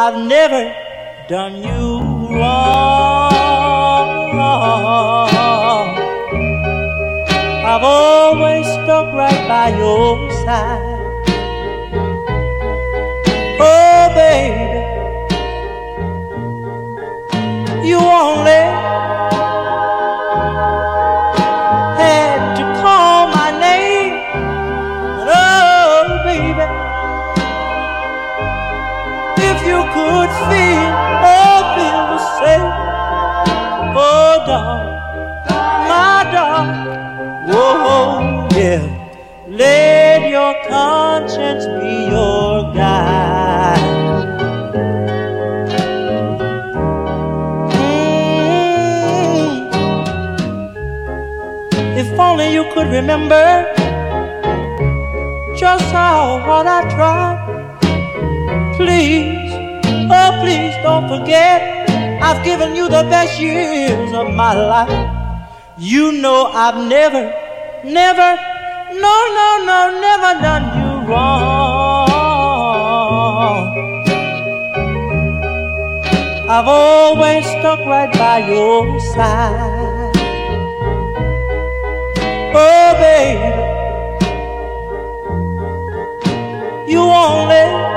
I've never done you wrong. I've always stuck right by your side. Oh, baby, you only had to call my name. Oh, baby, if you could feel the same. Oh, darling, my darling, oh, yeah. Let your conscience be your guide. If only you could remember just how hard I tried. Please, oh please don't forget, I've given you the best years of my life. You know I've never done you wrong. I've always stuck right by your side. Oh, baby, you only